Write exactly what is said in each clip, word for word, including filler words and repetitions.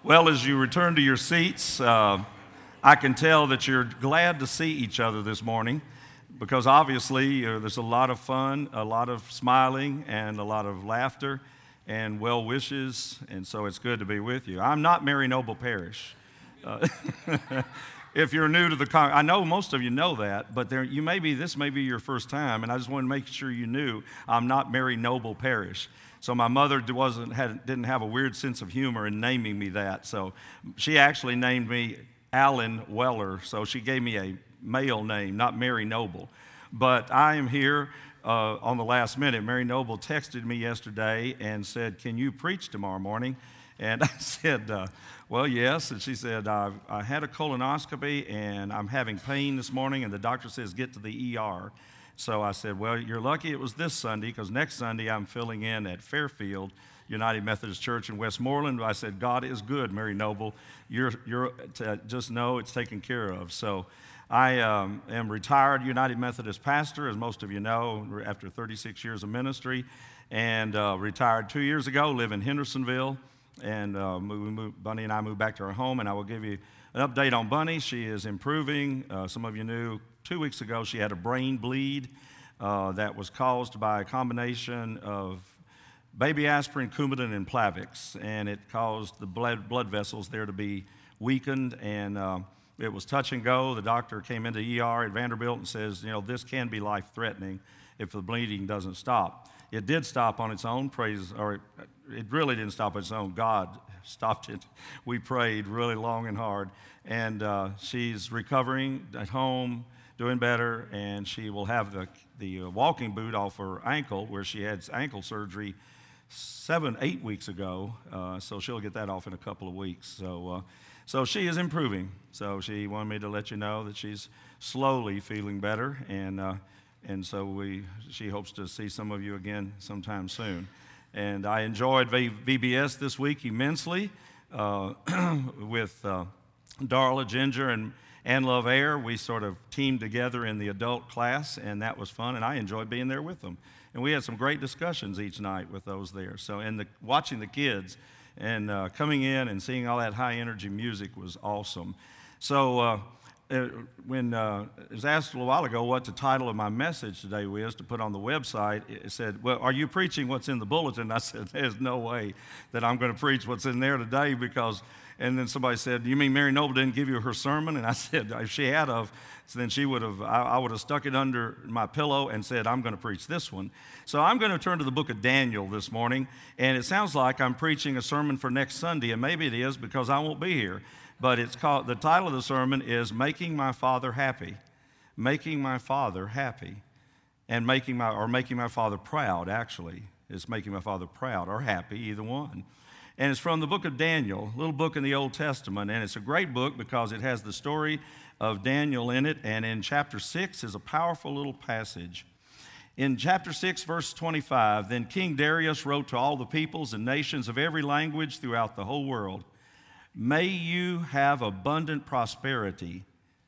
Well, as you return to your seats, uh, I can tell that you're glad to see each other this morning because obviously uh, there's a lot of fun, a lot of smiling, and a lot of laughter and well wishes, and so it's good to be with you. I'm not Mary Noble Parrish. Uh, if you're new to the con- I know most of you know that, but there, you may be, this may be your first time, and I just want to make sure you knew I'm not Mary Noble Parrish. So my mother wasn't had, didn't have a weird sense of humor in naming me that. So she actually named me Alan Weller. So she gave me a male name, not Mary Noble. But I am here uh, on the last minute. Mary Noble texted me yesterday and said, "Can you preach tomorrow morning?" And I said, uh, well, yes. And she said, I, I had a colonoscopy and I'm having pain this morning, and the doctor says get to the E R. So I said, well, you're lucky it was this Sunday, because next Sunday I'm filling in at Fairfield United Methodist Church in Westmoreland. I said, God is good, Mary Noble. You're, you're to just know it's taken care of. So I um, am retired United Methodist pastor, as most of you know, after thirty-six years of ministry, and uh, retired two years ago, live in Hendersonville, and uh, we moved, Bunny and I moved back to our home, and I will give you an update on Bunny. She is improving. Uh, some of you knew two weeks ago she had a brain bleed uh, that was caused by a combination of baby aspirin, Coumadin, and Plavix, and it caused the blood, blood vessels there to be weakened, and uh, it was touch and go. The doctor came into E R at Vanderbilt and says, you know, this can be life-threatening if the bleeding doesn't stop. It did stop on its own, praise, or it, it really didn't stop on its own. God stopped it. We prayed really long and hard, and uh, she's recovering at home, doing better, and she will have the, the walking boot off her ankle, where she had ankle surgery seven, eight weeks ago, uh, so she'll get that off in a couple of weeks. So uh, so she is improving. So she wanted me to let you know that she's slowly feeling better, and uh, and so we she hopes to see some of you again sometime soon. And I enjoyed V B S this week immensely uh, with uh, Darla, Ginger, and Ann Love Air. We sort of teamed together in the adult class, and that was fun, and I enjoyed being there with them. And we had some great discussions each night with those there. So, and the, watching the kids and uh, coming in and seeing all that high-energy music was awesome. So uh, it, when uh, it was asked a little while ago what the title of my message today was to put on the website, it said, well, are you preaching what's in the bulletin? I said, there's no way that I'm going to preach what's in there today, because... And then somebody said, you mean Mary Noble didn't give you her sermon? And I said, if she had of, then she would have, I, I would have stuck it under my pillow and said, I'm going to preach this one. So I'm going to turn to the book of Daniel this morning, and it sounds like I'm preaching a sermon for next Sunday, and maybe it is because I won't be here. But it's called, the title of the sermon is Making My Father Happy. Making My Father Happy. And making my, or making my Father proud, actually. It's making my Father proud or happy, either one. And it's from the book of Daniel, a little book in the Old Testament. And it's a great book because it has the story of Daniel in it. And in chapter six is a powerful little passage. In chapter six, verse twenty-five, then King Darius wrote to all the peoples and nations of every language throughout the whole world, may you have abundant prosperity.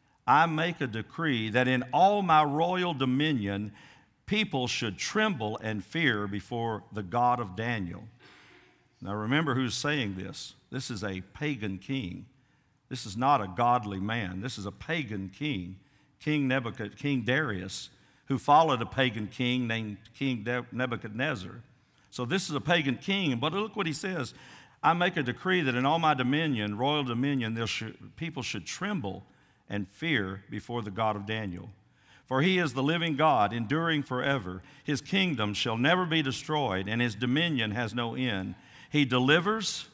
I make a decree that in all my royal dominion, people should tremble and fear before the God of Daniel. Now remember who's saying this. This is a pagan king. This is not a godly man. This is a pagan king, King Nebuchadnezzar, King Darius, who followed a pagan king named King Nebuchadnezzar. So this is a pagan king, but look what he says. I make a decree that in all my dominion, royal dominion, there should, people should tremble and fear before the God of Daniel. For he is the living God, enduring forever. His kingdom shall never be destroyed, and his dominion has no end. He delivers.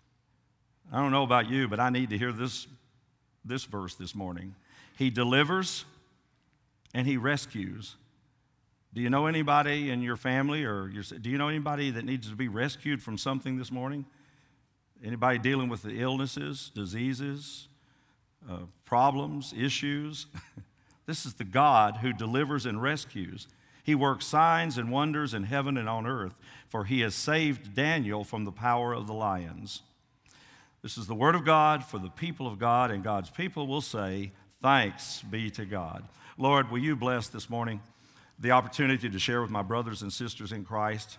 I don't know about you, but I need to hear this, this verse this morning. He delivers and he rescues. Do you know anybody in your family, or your, do you know anybody that needs to be rescued from something this morning? Anybody dealing with the illnesses, diseases, uh, problems, issues? This is the God who delivers and rescues. He works signs and wonders in heaven and on earth, for he has saved Daniel from the power of the lions. This is the word of God for the people of God, and God's people will say, thanks be to God. Lord, will you bless this morning the opportunity to share with my brothers and sisters in Christ?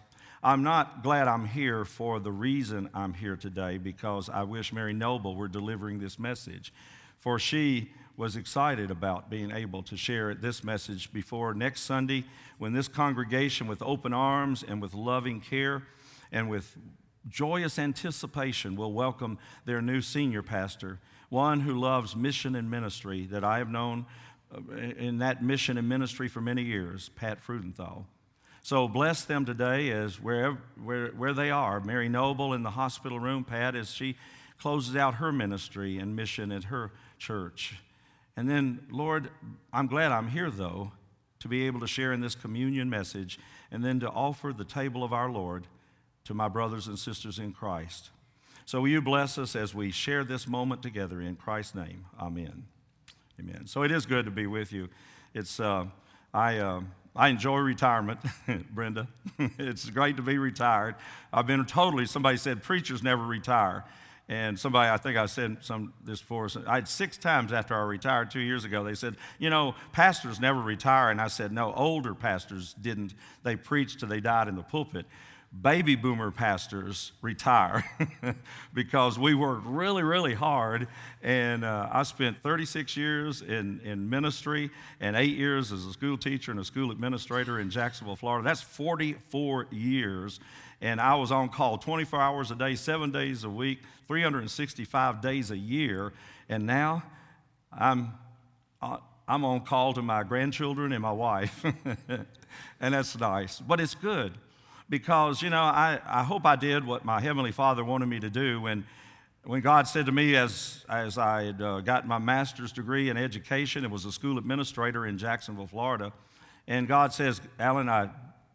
I'm not glad I'm here for the reason I'm here today, because I wish Mary Noble were delivering this message, for she was excited about being able to share this message before next Sunday, when this congregation, with open arms and with loving care and with joyous anticipation, will welcome their new senior pastor, one who loves mission and ministry, that I have known in that mission and ministry for many years, Pat Frudenthal. So bless them today as wherever, where, where they are. Mary Noble in the hospital room, Pat, as she closes out her ministry and mission at her church. And then, Lord, I'm glad I'm here, though, to be able to share in this communion message and then to offer the table of our Lord to my brothers and sisters in Christ. So will you bless us as we share this moment together in Christ's name. Amen. Amen. So it is good to be with you. It's uh, I uh, I enjoy retirement, Brenda. It's great to be retired. I've been totally. Somebody said preachers never retire, and somebody, I think I said some this before. I had six times after I retired two years ago. They said, you know, pastors never retire, and I said, no, older pastors didn't. They preached till they died in the pulpit. Baby boomer pastors retire because we worked really, really hard. And uh, I spent thirty-six years in, in ministry and eight years as a school teacher and a school administrator in Jacksonville, Florida. That's forty-four years. And I was on call twenty-four hours a day, seven days a week, three hundred sixty-five days a year. And now I'm, I'm on call to my grandchildren and my wife. And that's nice, but it's good. Because, you know, I, I hope I did what my Heavenly Father wanted me to do. When, when God said to me, as, as I had uh, got my master's degree in education, and was a school administrator in Jacksonville, Florida, and God says, Alan, I,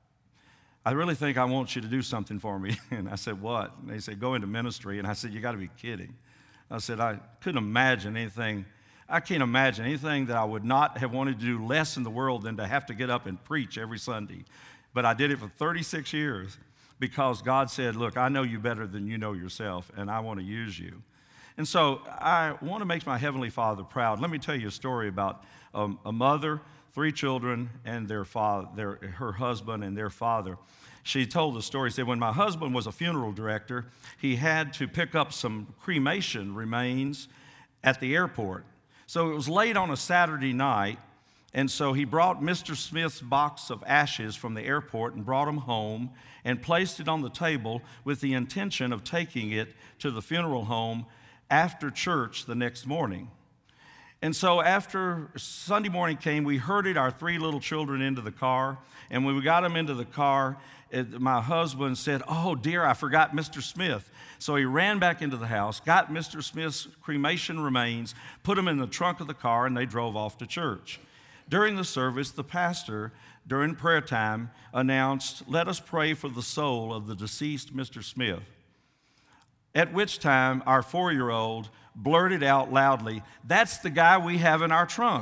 I really think I want you to do something for me. And I said, what? And they said, go into ministry. And I said, you got to be kidding. I said, I couldn't imagine anything. I can't imagine anything that I would not have wanted to do less in the world than to have to get up and preach every Sunday. But I did it for thirty-six years because God said, look, I know you better than you know yourself, and I want to use you. And so I want to make my Heavenly Father proud. Let me tell you a story about um, a mother, three children, and their father, their, her husband and their father. She told the story, said, when my husband was a funeral director, he had to pick up some cremation remains at the airport. So it was late on a Saturday night, and so he brought Mister Smith's box of ashes from the airport and brought them home and placed it on the table with the intention of taking it to the funeral home after church the next morning. And so after Sunday morning came, we herded our three little children into the car. And when we got them into the car, it, my husband said, oh, dear, I forgot Mister Smith. So he ran back into the house, got Mister Smith's cremation remains, put them in the trunk of the car, and they drove off to church. During the service, the pastor, during prayer time, announced, let us pray for the soul of the deceased Mister Smith. At which time, our four-year-old blurted out loudly, that's the guy we have in our trunk.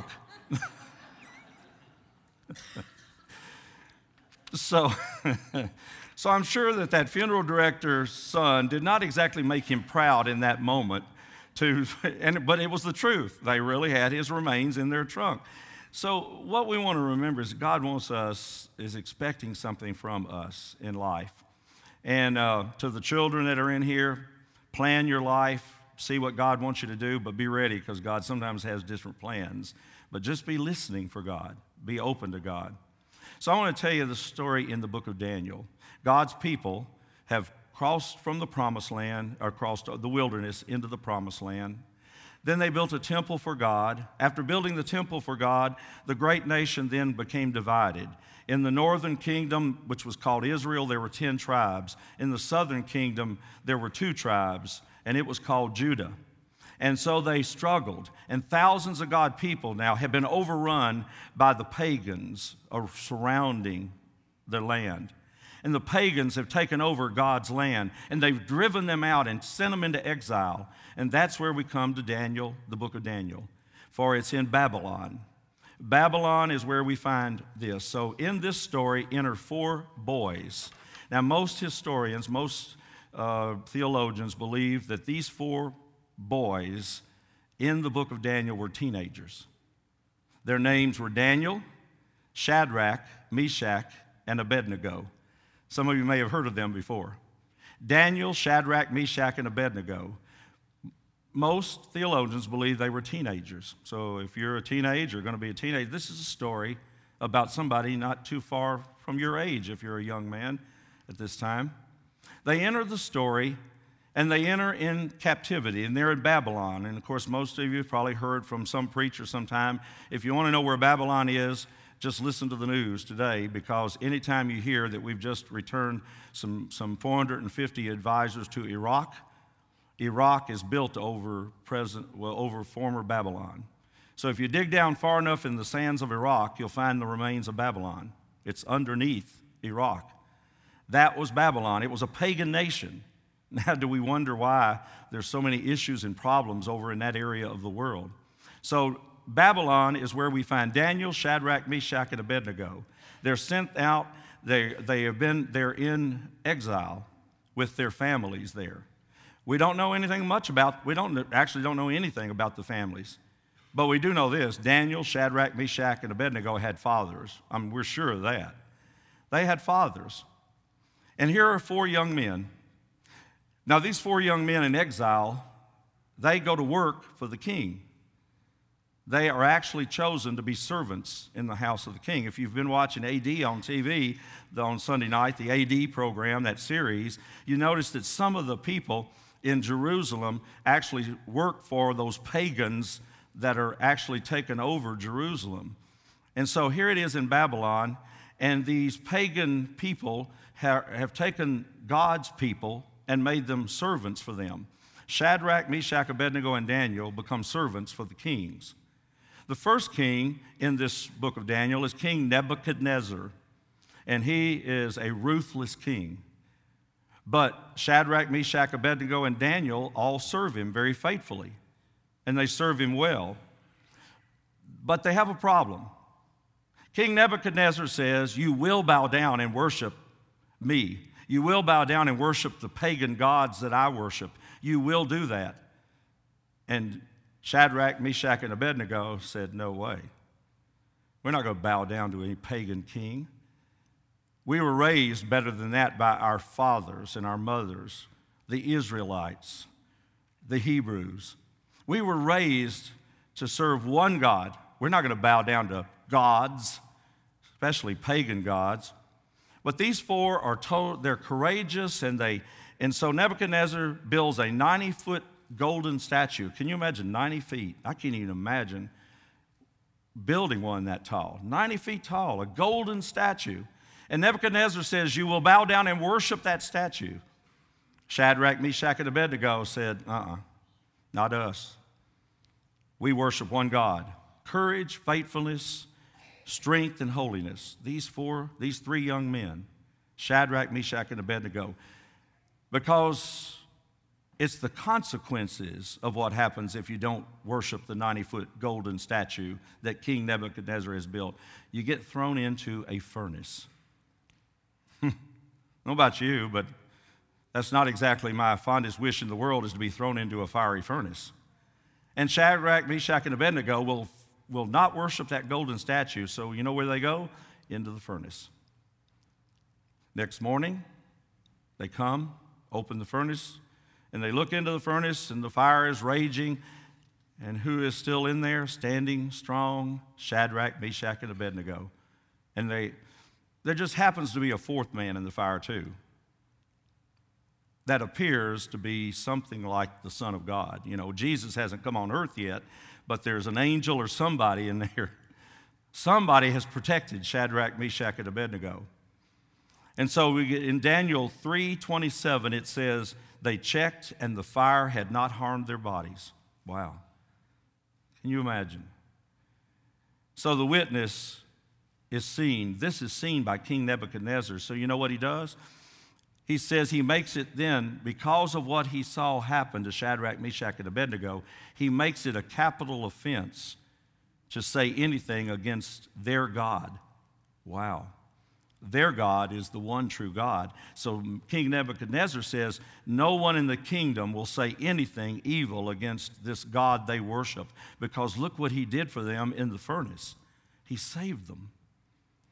so, so I'm sure that that funeral director's son did not exactly make him proud in that moment, to, and, but it was the truth. They really had his remains in their trunk. So what we want to remember is God wants us, is expecting something from us in life. And uh, to the children that are in here, plan your life, see what God wants you to do, but be ready because God sometimes has different plans. But just be listening for God. Be open to God. So I want to tell you the story in the book of Daniel. God's people have crossed from the promised land, or crossed the wilderness into the promised land. Then they built a temple for God. After building the temple for God, the great nation then became divided. In the northern kingdom, which was called Israel, there were ten tribes. In the southern kingdom, there were two tribes, and it was called Judah. And so they struggled. And thousands of God people now have been overrun by the pagans surrounding the land. And the pagans have taken over God's land, and they've driven them out and sent them into exile. And that's where we come to Daniel, the book of Daniel, for it's in Babylon. Babylon is where we find this. So in this story enter four boys. Now most historians, most uh, theologians believe that these four boys in the book of Daniel were teenagers. Their names were Daniel, Shadrach, Meshach, and Abednego. Some of you may have heard of them before. Daniel, Shadrach, Meshach, and Abednego. Most theologians believe they were teenagers. So if you're a teenager, going to be a teenager, this is a story about somebody not too far from your age if you're a young man at this time. They enter the story, and they enter in captivity, and they're in Babylon. And, of course, most of you have probably heard from some preacher sometime. If you want to know where Babylon is, just listen to the news today, because anytime you hear that we've just returned some, some four hundred fifty advisors to Iraq, Iraq is built over present, well, over former Babylon. So if you dig down far enough in the sands of Iraq, you'll find the remains of Babylon. It's underneath Iraq. That was Babylon. It was a pagan nation. Now, do we wonder why there's so many issues and problems over in that area of the world? So Babylon is where we find Daniel, Shadrach, Meshach, and Abednego. They're sent out. They, they have been, they're in exile with their families there. We don't know anything much about, we don't actually don't know anything about the families. But we do know this: Daniel, Shadrach, Meshach, and Abednego had fathers. I mean, we're sure of that. They had fathers. And here are four young men. Now, these four young men in exile, they go to work for the king. They are actually chosen to be servants in the house of the king. If you've been watching A D on T V on Sunday night, the A D program, that series, you notice that some of the people in Jerusalem actually work for those pagans that are actually taking over Jerusalem. And so here it is in Babylon, and these pagan people have, have taken God's people and made them servants for them. Shadrach, Meshach, Abednego, and Daniel become servants for the kings. The first king in this book of Daniel is King Nebuchadnezzar, and he is a ruthless king. But Shadrach, Meshach, Abednego, and Daniel all serve him very faithfully, and they serve him well. But they have a problem. King Nebuchadnezzar says, "You will bow down and worship me. You will bow down and worship the pagan gods that I worship. You will do that." And Shadrach, Meshach, and Abednego said, "No way. We're not going to bow down to any pagan king. We were raised better than that by our fathers and our mothers, the Israelites, the Hebrews. We were raised to serve one God. We're not going to bow down to gods, especially pagan gods." But these four are told they're courageous, and they and so Nebuchadnezzar builds a ninety-foot golden statue. Can you imagine ninety feet? I can't even imagine building one that tall. ninety feet tall, a golden statue. And Nebuchadnezzar says, "You will bow down and worship that statue." Shadrach, Meshach, and Abednego said, uh-uh, not us. We worship one God. Courage, faithfulness, strength, and holiness. These four, these three young men, Shadrach, Meshach, and Abednego, because it's the consequences of what happens if you don't worship the ninety-foot golden statue that King Nebuchadnezzar has built. You get thrown into a furnace. I don't know about you, but that's not exactly my fondest wish in the world, is to be thrown into a fiery furnace. And Shadrach, Meshach, and Abednego will, will not worship that golden statue, so you know where they go? Into the furnace. Next morning, they come, open the furnace, and they look into the furnace, and the fire is raging. And who is still in there, standing strong? Shadrach, Meshach, and Abednego. And they, there just happens to be a fourth man in the fire too, that appears to be something like the Son of God. You know, Jesus hasn't come on earth yet, but there's an angel or somebody in there. Somebody has protected Shadrach, Meshach, and Abednego. And so we get, in Daniel three twenty-seven, it says, they checked and the fire had not harmed their bodies. Wow. Can you imagine? So the witness is seen. This is seen by King Nebuchadnezzar. So you know what he does? He says he makes it then, because of what he saw happen to Shadrach, Meshach, and Abednego, he makes it a capital offense to say anything against their God. Wow. Their God is the one true God. So King Nebuchadnezzar says, no one in the kingdom will say anything evil against this God they worship, because look what he did for them in the furnace. He saved them.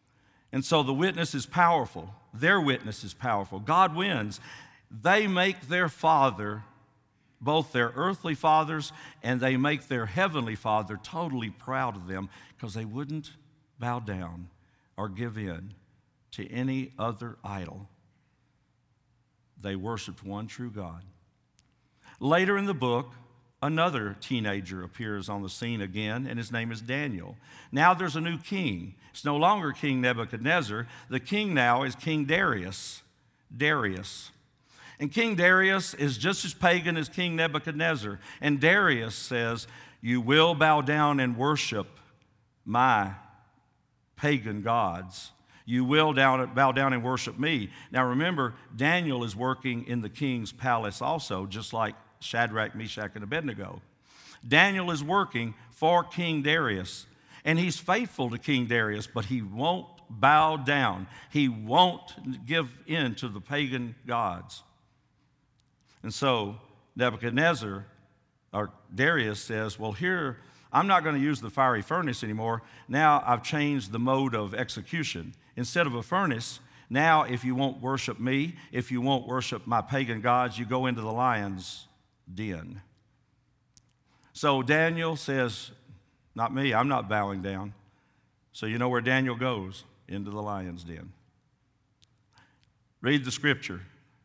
And so the witness is powerful. Their witness is powerful. God wins. They make their father, both their earthly fathers and they make their heavenly Father totally proud of them because they wouldn't bow down or give in to any other idol. They worshiped one true God. Later in the book, another teenager appears on the scene again, and his name is Daniel. Now there's a new king. It's no longer King Nebuchadnezzar. The king now is King Darius. Darius. And King Darius is just as pagan as King Nebuchadnezzar. And Darius says, you will bow down and worship my pagan gods. You will down, bow down and worship me. Now remember, Daniel is working in the king's palace also, just like Shadrach, Meshach, and Abednego. Daniel is working for King Darius, and he's faithful to King Darius, but he won't bow down. He won't give in to the pagan gods. And so Nebuchadnezzar, or Darius says, well, here, I'm not going to use the fiery furnace anymore. Now I've changed the mode of execution. Instead of a furnace, now if you won't worship me, if you won't worship my pagan gods, you go into the lion's den. So Daniel says, not me, I'm not bowing down. So you know where Daniel goes? Into the lion's den. Read the scripture.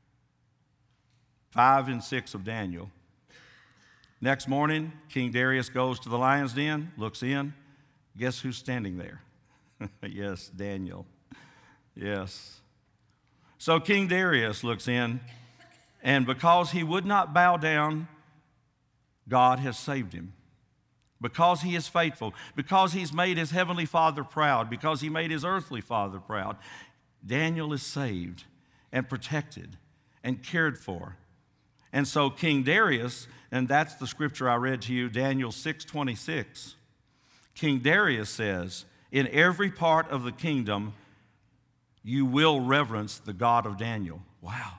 Five and six of Daniel. Next morning, King Darius goes to the lion's den, looks in. Guess who's standing there? Yes, Daniel. Yes. So King Darius looks in, and because he would not bow down, God has saved him. Because he is faithful, because he's made his heavenly Father proud, because he made his earthly father proud, Daniel is saved and protected and cared for. And so King Darius, and that's the scripture I read to you, Daniel six twenty-six. King Darius says, in every part of the kingdom, you will reverence the God of Daniel. Wow.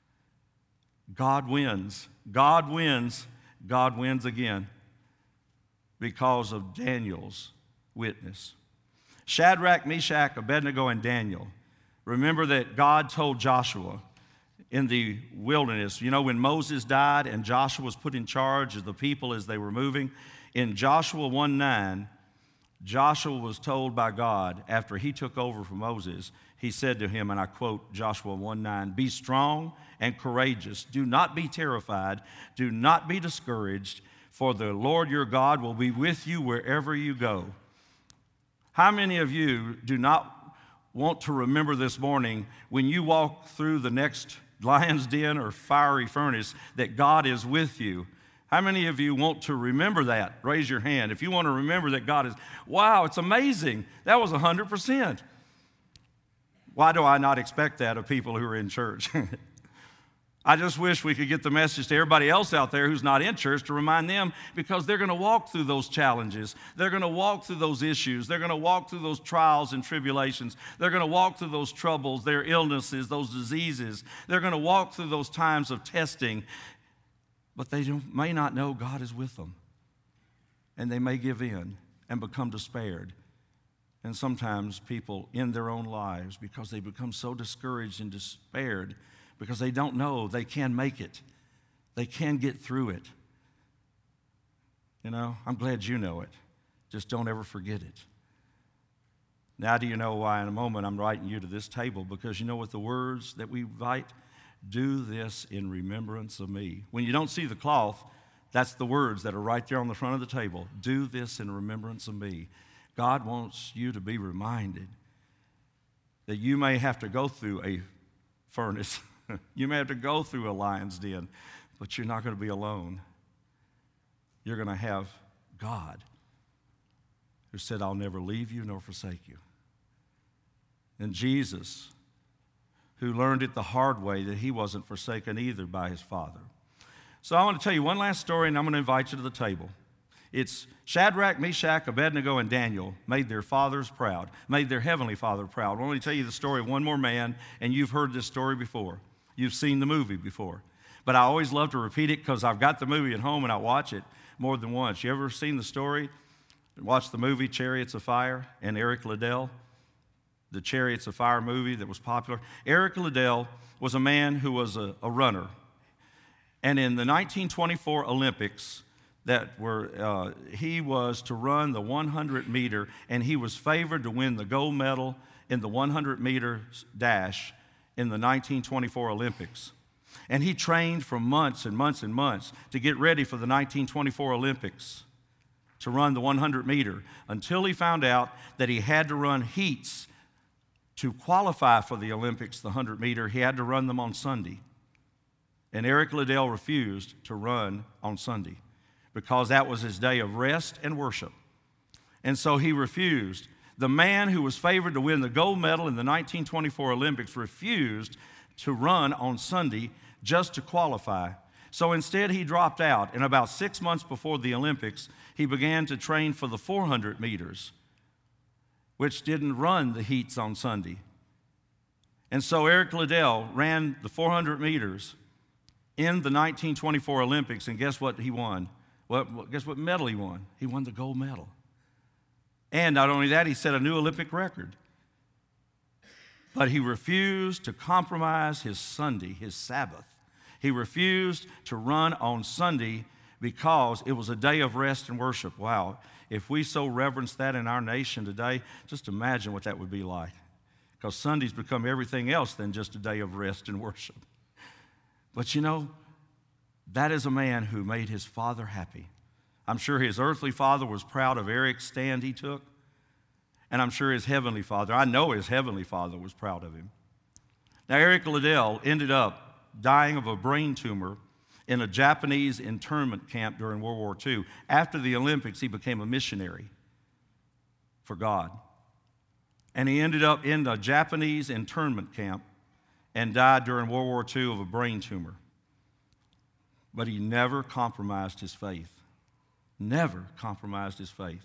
God wins. God wins. God wins again because of Daniel's witness. Shadrach, Meshach, Abednego, and Daniel. Remember that God told Joshua in the wilderness, you know, when Moses died and Joshua was put in charge of the people as they were moving, in Joshua one nine, Joshua was told by God after he took over from Moses, he said to him, and I quote Joshua one nine, be strong and courageous. Do not be terrified. Do not be discouraged, for the Lord your God will be with you wherever you go. How many of you do not want to remember this morning when you walk through the next lion's den or fiery furnace that God is with you? How many of you want to remember that? Raise your hand. If you want to remember that God is, wow, it's amazing. That was one hundred percent. Why do I not expect that of people who are in church? I just wish we could get the message to everybody else out there who's not in church to remind them, because they're going to walk through those challenges. They're going to walk through those issues. They're going to walk through those trials and tribulations. They're going to walk through those troubles, their illnesses, those diseases. They're going to walk through those times of testing. But they don't, may not know God is with them. And they may give in and become despaired. And sometimes people end their own lives because they become so discouraged and despaired because they don't know they can make it. They can get through it. You know, I'm glad you know it. Just don't ever forget it. Now do you know why in a moment I'm writing you to this table? Because you know what the words that we write? Do this in remembrance of me. When you don't see the cloth, that's the words that are right there on the front of the table. Do this in remembrance of me. God wants you to be reminded that you may have to go through a furnace. You may have to go through a lion's den, but you're not going to be alone. You're going to have God who said, I'll never leave you nor forsake you. And Jesus, who learned it the hard way that he wasn't forsaken either by his Father. So I want to tell you one last story, and I'm going to invite you to the table. It's Shadrach, Meshach, Abednego, and Daniel made their fathers proud, made their heavenly Father proud. I want to tell you the story of one more man, and you've heard this story before. You've seen the movie before. But I always love to repeat it because I've got the movie at home and I watch it more than once. You ever seen the story? Watch the movie Chariots of Fire and Eric Liddell? the Chariots of Fire movie that was popular. Eric Liddell was a man who was a, a runner. And in the nineteen twenty-four Olympics, that were uh, he was to run the one hundred meter, and he was favored to win the gold medal in the one hundred meter dash in the nineteen twenty-four Olympics. And he trained for months and months and months to get ready for the nineteen twenty-four Olympics, to run the one hundred meter, until he found out that he had to run heats to qualify for the Olympics, the one hundred meter. He had to run them on Sunday. And Eric Liddell refused to run on Sunday because that was his day of rest and worship. And so he refused. The man who was favored to win the gold medal in the nineteen twenty-four Olympics refused to run on Sunday just to qualify. So instead, he dropped out. And about six months before the Olympics, he began to train for the four hundred meters, which didn't run the heats on Sunday. And so Eric Liddell ran the four hundred meters in the nineteen twenty-four Olympics, and guess what he won? Well, guess what medal he won? He won the gold medal. And not only that, he set a new Olympic record. But he refused to compromise his Sunday, his Sabbath. He refused to run on Sunday because it was a day of rest and worship. Wow, if we so reverence that in our nation today, just imagine what that would be like. Because Sunday's become everything else than just a day of rest and worship. But you know, that is a man who made his father happy. I'm sure his earthly father was proud of Eric's stand he took. And I'm sure his heavenly father, I know his heavenly father was proud of him. Now, Eric Liddell ended up dying of a brain tumor in a Japanese internment camp during World War Two. After the Olympics, he became a missionary for God. And he ended up in a Japanese internment camp and died during World War Two of a brain tumor. But he never compromised his faith. Never compromised his faith.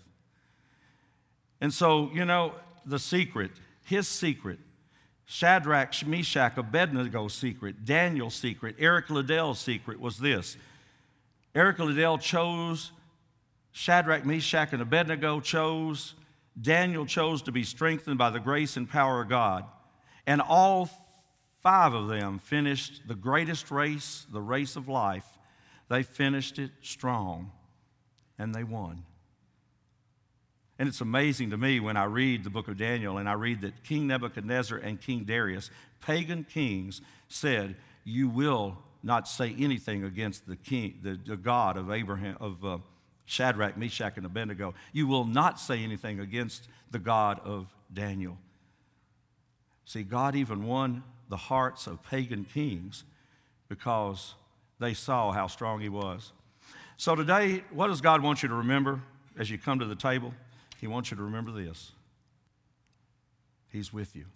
And so, you know, the secret, his secret, Shadrach, Meshach, Abednego's secret, Daniel's secret, Eric Liddell's secret was this. Eric Liddell chose, Shadrach, Meshach, and Abednego chose, Daniel chose to be strengthened by the grace and power of God. And all five of them finished the greatest race, the race of life. They finished it strong, and they won. And it's amazing to me when I read the book of Daniel and I read that King Nebuchadnezzar and King Darius, pagan kings, said, "You will not say anything against the king, the, the God of Abraham, of uh, Shadrach, Meshach, and Abednego. You will not say anything against the God of Daniel." See, God even won the hearts of pagan kings because they saw how strong he was. So today, what does God want you to remember as you come to the table? He wants you to remember this. He's with you.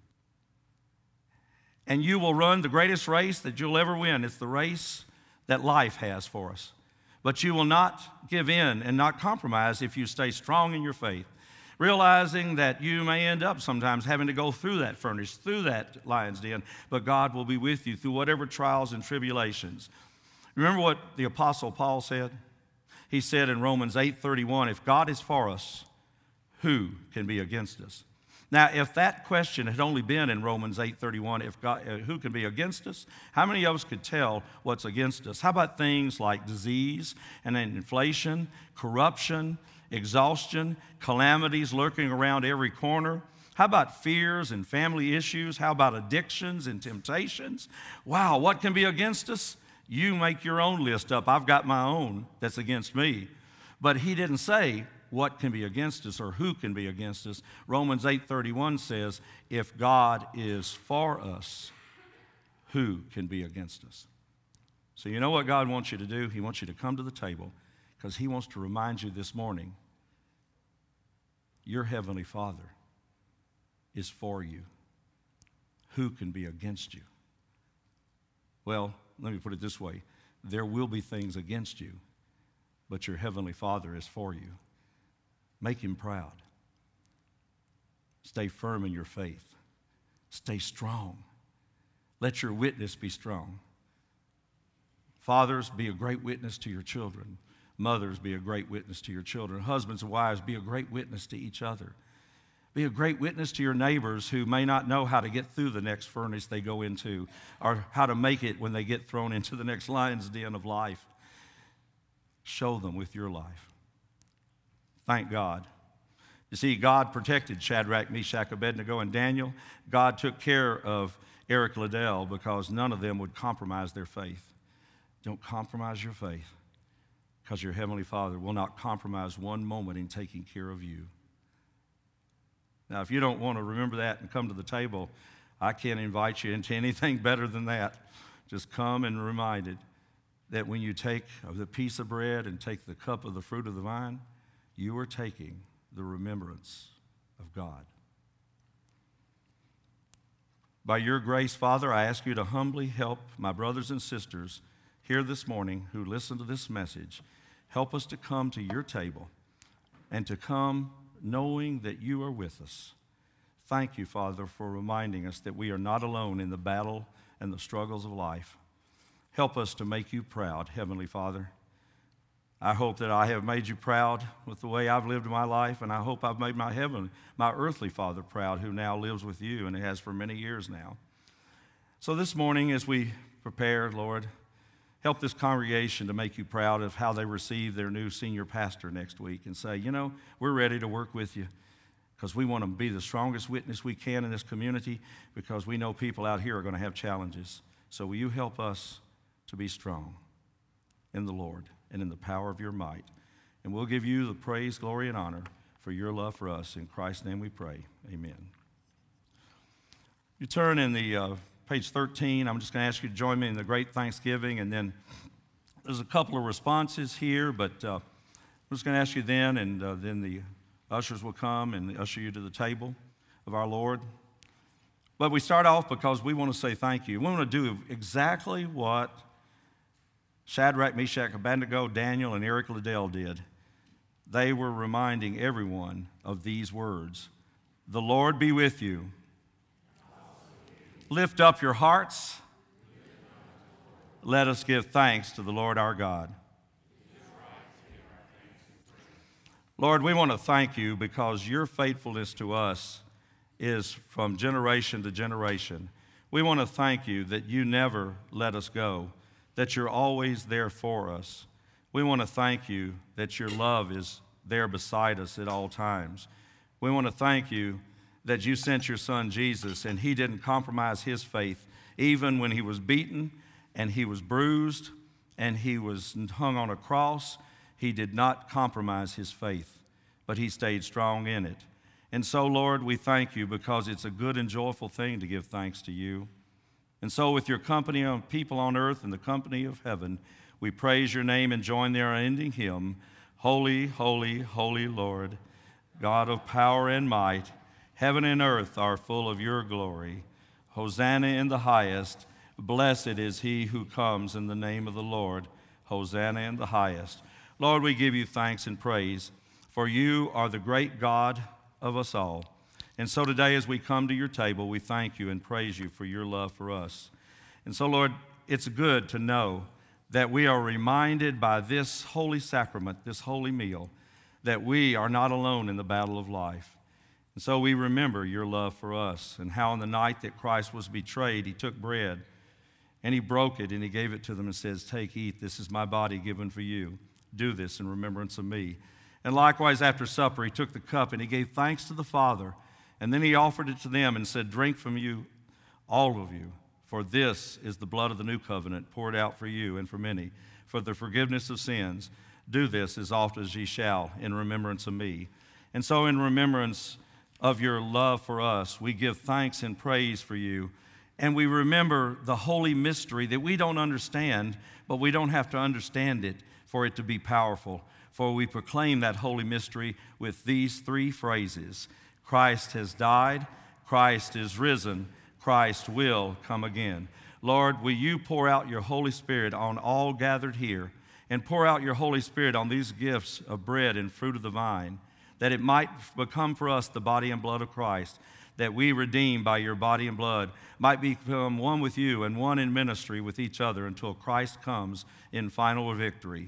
And you will run the greatest race that you'll ever win. It's the race that life has for us. But you will not give in and not compromise if you stay strong in your faith, realizing that you may end up sometimes having to go through that furnace, through that lion's den, but God will be with you through whatever trials and tribulations. Remember what the Apostle Paul said? He said in Romans eight thirty-one, if God is for us, who can be against us? Now, if that question had only been in Romans eight thirty-one, if God, uh, who can be against us? How many of us could tell what's against us? How about things like disease and inflation, corruption, exhaustion, calamities lurking around every corner? How about fears and family issues? How about addictions and temptations? Wow, what can be against us? You make your own list up. I've got my own that's against me. But he didn't say what can be against us or who can be against us. Romans eight thirty-one says, if God is for us, who can be against us? So you know what God wants you to do? He wants you to come to the table because he wants to remind you this morning, your heavenly Father is for you. Who can be against you? Well, let me put it this way. There will be things against you, but your heavenly Father is for you. Make him proud. Stay firm in your faith. Stay strong. Let your witness be strong. Fathers, be a great witness to your children. Mothers, be a great witness to your children. Husbands and wives, be a great witness to each other. Be a great witness to your neighbors who may not know how to get through the next furnace they go into or how to make it when they get thrown into the next lion's den of life. Show them with your life. Thank God. You see, God protected Shadrach, Meshach, Abednego, and Daniel. God took care of Eric Liddell because none of them would compromise their faith. Don't compromise your faith because your Heavenly Father will not compromise one moment in taking care of you. Now, if you don't want to remember that and come to the table, I can't invite you into anything better than that. Just come and reminded that when you take the piece of bread and take the cup of the fruit of the vine, you are taking the remembrance of God. By your grace, Father, I ask you to humbly help my brothers and sisters here this morning who listen to this message. Help us to come to your table and to come knowing that you are with us. Thank you, Father, for reminding us that we are not alone in the battle and the struggles of life. Help us to make you proud, Heavenly Father. I hope that I have made you proud with the way I've lived my life, and I hope I've made my heavenly, my earthly Father proud, who now lives with you and has for many years now. So this morning, as we prepare, Lord, help this congregation to make you proud of how they receive their new senior pastor next week and say, you know, we're ready to work with you because we want to be the strongest witness we can in this community because we know people out here are going to have challenges. So will you help us to be strong in the Lord and in the power of your might? And we'll give you the praise, glory, and honor for your love for us. In Christ's name we pray. Amen. You turn in the uh, page thirteen. I'm just going to ask you to join me in the great thanksgiving, and then there's a couple of responses here, but uh, I'm just going to ask you then, and uh, then the ushers will come and usher you to the table of our Lord. But we start off because we want to say thank you. We want to do exactly what Shadrach, Meshach, Abednego, Daniel, and Eric Liddell did. They were reminding everyone of these words. The Lord be with you. Lift up your hearts. Let us give thanks to the Lord our God. Lord, we want to thank you because your faithfulness to us is from generation to generation. We want to thank you that you never let us go, that you're always there for us. We want to thank you that your love is there beside us at all times. We want to thank you that you sent your son Jesus and he didn't compromise his faith even when he was beaten and he was bruised and he was hung on a cross. He did not compromise his faith, but he stayed strong in it. And so, Lord, we thank you because it's a good and joyful thing to give thanks to you. And so with your company of people on earth and the company of heaven, we praise your name and join their unending hymn, Holy, holy, holy Lord, God of power and might, heaven and earth are full of your glory. Hosanna in the highest, blessed is he who comes in the name of the Lord. Hosanna in the highest. Lord, we give you thanks and praise, for you are the great God of us all. And so today as we come to your table, we thank you and praise you for your love for us. And so, Lord, it's good to know that we are reminded by this holy sacrament, this holy meal, that we are not alone in the battle of life. And so we remember your love for us and how on the night that Christ was betrayed, he took bread and he broke it and he gave it to them and says, take, eat, this is my body given for you. Do this in remembrance of me. And likewise, after supper, he took the cup and he gave thanks to the Father. And then he offered it to them and said, drink from you, all of you, for this is the blood of the new covenant poured out for you and for many, for the forgiveness of sins. Do this as often as ye shall in remembrance of me. And so in remembrance of your love for us, we give thanks and praise for you. And we remember the holy mystery that we don't understand, but we don't have to understand it for it to be powerful. For we proclaim that holy mystery with these three phrases. Christ has died, Christ is risen, Christ will come again. Lord, will you pour out your Holy Spirit on all gathered here and pour out your Holy Spirit on these gifts of bread and fruit of the vine, that it might become for us the body and blood of Christ, that we, redeemed by your body and blood, might become one with you and one in ministry with each other until Christ comes in final victory.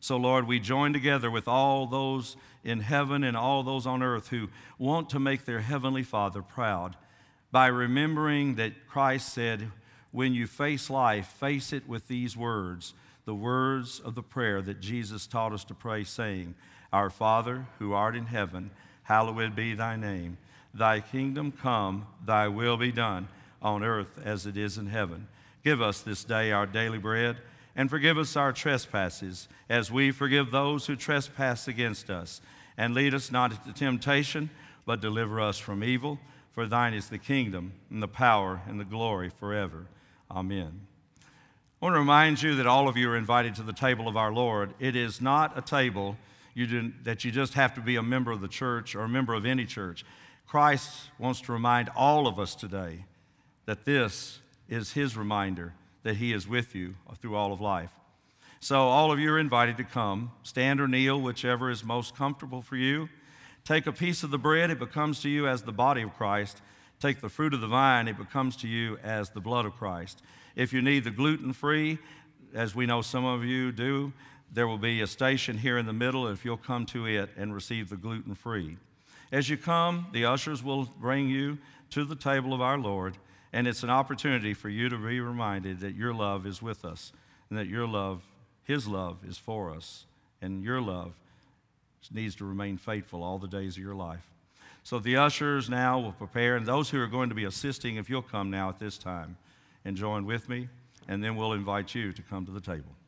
So, Lord, we join together with all those in heaven and all those on earth who want to make their Heavenly Father proud by remembering that Christ said, when you face life, face it with these words, the words of the prayer that Jesus taught us to pray, saying, Our Father, who art in heaven, hallowed be thy name. Thy kingdom come, thy will be done, on earth as it is in heaven. Give us this day our daily bread, and forgive us our trespasses, as we forgive those who trespass against us. And lead us not into temptation, but deliver us from evil. For thine is the kingdom, and the power, and the glory forever. Amen. I want to remind you that all of you are invited to the table of our Lord. It is not a table you do, that you just have to be a member of the church or a member of any church. Christ wants to remind all of us today that this is his reminder that he is with you through all of life. So all of you are invited to come. Stand or kneel, whichever is most comfortable for you. Take a piece of the bread, it becomes to you as the body of Christ. Take the fruit of the vine, it becomes to you as the blood of Christ. If you need the gluten-free, as we know some of you do, there will be a station here in the middle if you'll come to it and receive the gluten-free. As you come, the ushers will bring you to the table of our Lord, and it's an opportunity for you to be reminded that your love is with us and that your love, his love, is for us, and your love needs to remain faithful all the days of your life. So the ushers now will prepare, and those who are going to be assisting, if you'll come now at this time and join with me, and then we'll invite you to come to the table.